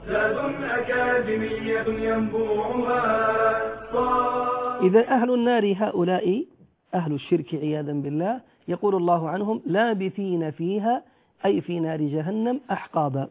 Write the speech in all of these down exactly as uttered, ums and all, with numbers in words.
زاد أكاديمية ينبوعها. إذا أهل النار هؤلاء أهل الشرك عياذا بالله، يقول الله عنهم لابثين فيها أي في نار جهنم أحقابا،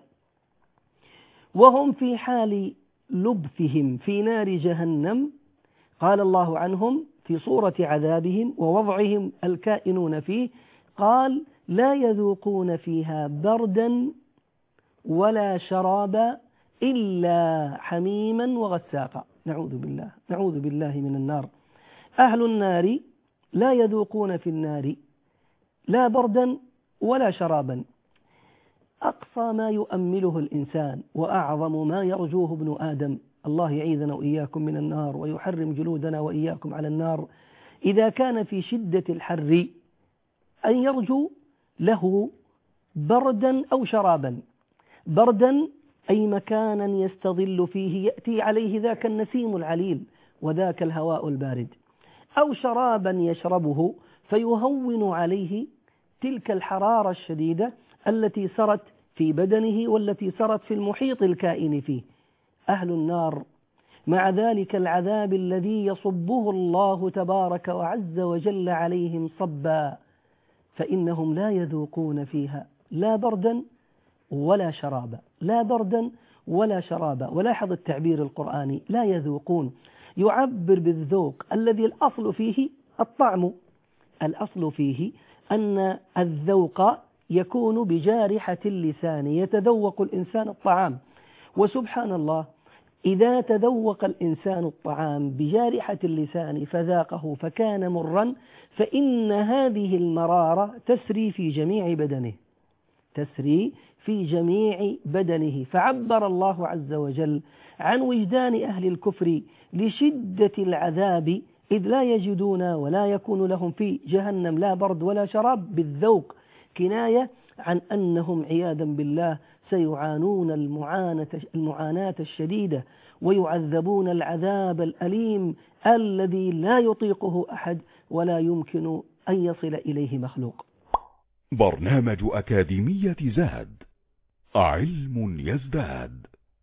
وهم في حال لبثهم في نار جهنم. قال الله عنهم في صورة عذابهم ووضعهم الكائنون فيه، قال لا يذوقون فيها بردا ولا شرابا إلا حميما وغساقا. نعوذ بالله نعوذ بالله من النار. أهل النار لا يذوقون في النار لا بردا ولا شرابا. أقصى ما يؤمله الإنسان وأعظم ما يرجوه ابن آدم، الله يعيذنا وإياكم من النار ويحرم جلودنا وإياكم على النار، إذا كان في شدة الحر أن يرجو له بردا أو شرابا. بردا أي مكانا يستظل فيه يأتي عليه ذاك النسيم العليل وذاك الهواء البارد، أو شرابا يشربه فيهون عليه تلك الحرارة الشديدة التي سرت في بدنه والتي سرت في المحيط الكائن فيه. أهل النار مع ذلك العذاب الذي يصبه الله تبارك وعز وجل عليهم صبا، فإنهم لا يذوقون فيها لا بردا ولا شرابا، لا بردا ولا شرابا. ولاحظ التعبير القرآني لا يذوقون، يعبر بالذوق الذي الأصل فيه الطعم، الأصل فيه أن الذوق يكون بجارحة اللسان، يتذوق الإنسان الطعام. وسبحان الله إذا تذوق الإنسان الطعام بجارحة اللسان فذاقه فكان مرا، فإن هذه المرارة تسري في جميع بدنه، تسري في جميع بدنه. فعبر الله عز وجل عن وجدان أهل الكفر لشدة العذاب إذ لا يجدون ولا يكون لهم في جهنم لا برد ولا شراب بالذوق، كناية عن أنهم عياذا بالله سيعانون المعاناة, المعاناة الشديدة ويعذبون العذاب الأليم الذي لا يطيقه أحد ولا يمكن أن يصل إليه مخلوق. برنامج أكاديمية زاد، علم يزداد.